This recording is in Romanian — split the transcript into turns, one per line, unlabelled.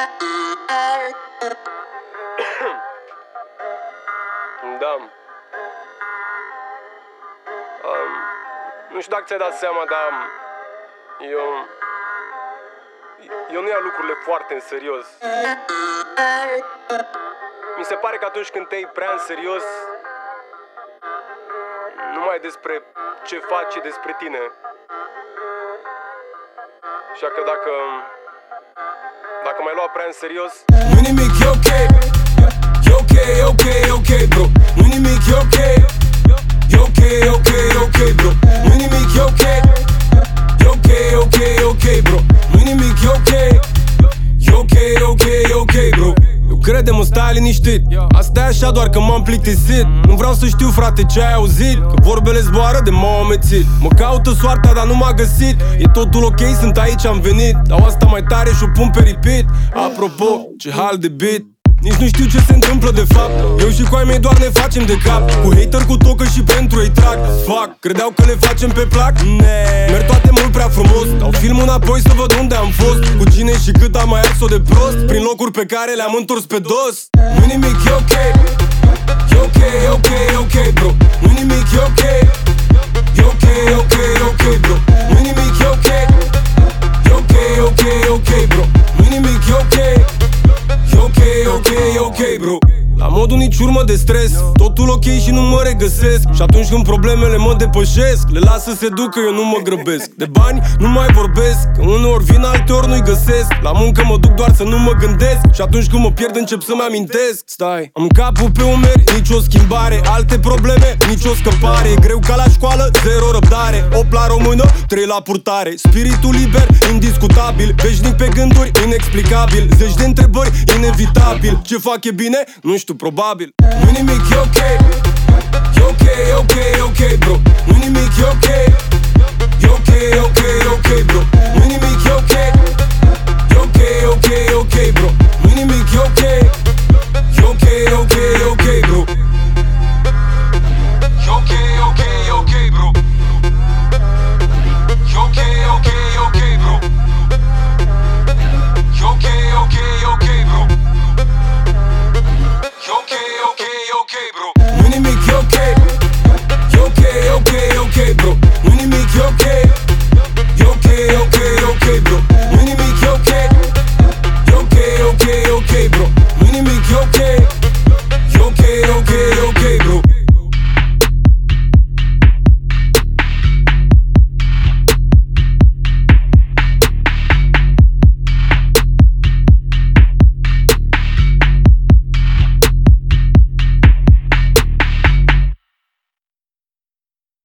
Da. Nu știu dacă ți-ai dat seama, dar eu nu iau lucrurile foarte în serios. Mi se pare că atunci când te iei prea în serios, nu mai e despre ce faci, ci despre tine. Așa că dacă m-ai luat prea în serios,
nu-i nimic, e ok. E ok, e ok, e ok, bro. Nu-i nimic, e ok. E ok, e ok, e ok, bro. Nu-i nimic, e ok. E ok, e ok, e ok, bro. Nu-i nimic, e ok. E ok, e ok, e ok, bro. Eu crede-mă, stai liniștit. Asta e așa doar că m-am plictisit. Nu vreau să știu, frate, ce ai auzit, că vorbele zboară de m-au amețit. Mă caută soarta, dar nu m-a găsit. E totul ok, sunt aici, am venit. Dau asta mai tare și o pun pe repeat. Apropo, ce hal de beat. Nici nu știu ce se întâmplă de fapt. Eu și cu ai mei doar ne facem de cap. Cu hater, cu tocă și pentru ei trag. Fuck, credeau că le facem pe plac? Merg toate mult prea frumos. Dau filmul înapoi să văd unde am fost, cu cine și cât am mai ars-o de prost, prin locuri pe care le-am întors pe dos. Nu-i nimic, e ok. E ok, e ok, e ok, bro. Nu-i nimic, e ok. E ok, e ok, e ok, bro. Nu-i nimic, e ok. E ok, e ok, e ok, bro. Nu-i nimic, e ok. E ok, e ok, e ok, bro. La modul nici urmă de stres, totul ok și nu mă regăsesc. Și atunci când problemele mă depășesc, le las să se ducă, eu nu mă grăbesc. De bani nu mai vorbesc, că uneori vin, alteori nu-i găsesc. La muncă mă duc doar să nu mă gândesc, și atunci când mă pierd încep să-mi amintesc. Stai, am capul pe umeri, nicio schimbare. Alte probleme, nicio scăpare. E greu ca la școală, zero răbdare. 8 la română, 3 la purtare. Spiritul liber, indiscutabil. Veșnic pe gânduri, inexplicabil. Zeci de întrebări, inevitabil. Ce fac e bine? Nu știu, probabil. Nu-i nimic, e ok. E ok, e ok, e ok, bro. Nu-i nimic, e ok. E ok, e ok, e ok, bro. Nu-i nimic, e ok.